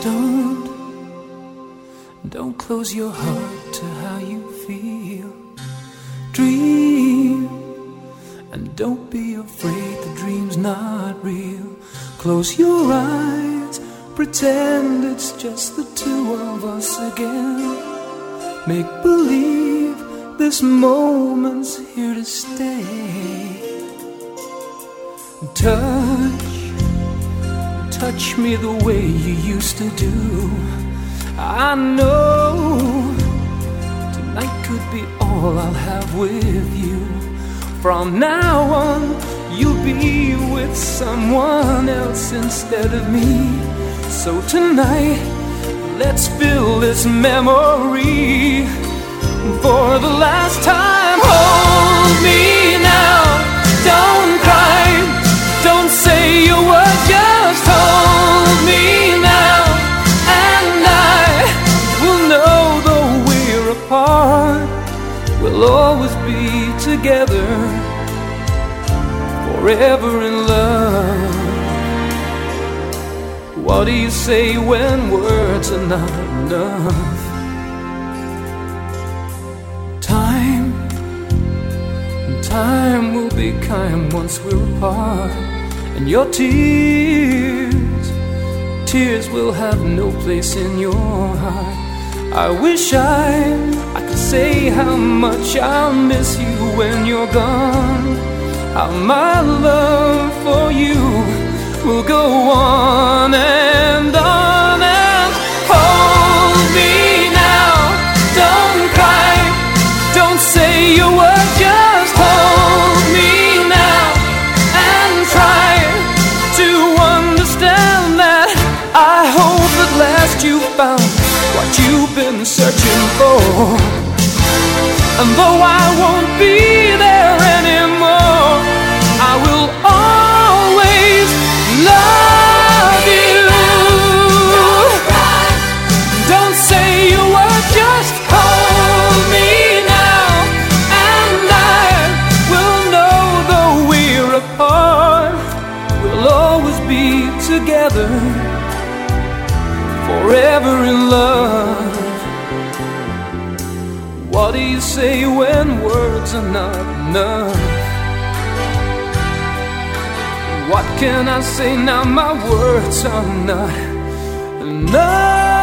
Don't close your heart to how you feel. Dream, and don't be afraid the dream's not real. Close your eyes, pretend it's just the two of us again. Make believe this moment's here to stay. Touch me the way you used to do. I know tonight could be all I'll have with you. From now on, you'll be with someone else instead of me. So tonight, let's fill this memory. For the last time, hold me now. Don't cry, don't say a word, just hold me now. And I will know though we're apart, we'll always be together, forever in love. What do you say when words are not enough? Time will be kind once we're apart. And your tears will have no place in your heart. I wish I could say how much I'll miss you when you're gone. How my love for you will go on and on. And hold me now, don't cry, don't say a word, just hold me now. And try to understand that I hope at last you found what you've been searching for. And though I won't be there anymore, I will always love you. Don't say a word, just hold me now. And I will know though we're apart, we'll always be together, forever in love. What do you say when words are not enough? What can I say now? My words are not enough.